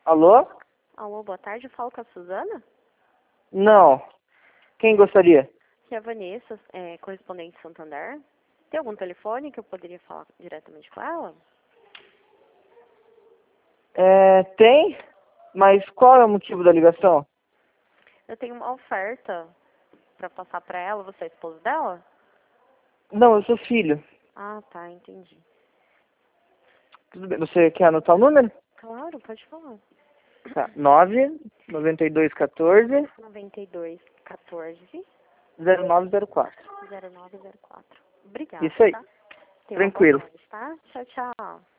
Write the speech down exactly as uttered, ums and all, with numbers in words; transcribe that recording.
Alô? Alô, boa tarde. Eu falo com a Suzana? Não. Quem gostaria? Que é a Vanessa, é, correspondente de Santander. Tem algum telefone que eu poderia falar diretamente com ela? É, tem? Mas qual é o motivo da ligação? Eu tenho uma oferta pra passar pra ela. Você é a esposa dela? Não, eu sou filho. Ah, tá, entendi. Tudo bem. Você quer anotar o número? Claro, pode falar. Tá. nove nove dois um quatro noventa e dois, quatorze, zero nove zero quatro. zero nove zero quatro. Obrigada, Isso aí. tá? Tenha uma boa Tranquilo. tarde, tá? Tchau, tchau.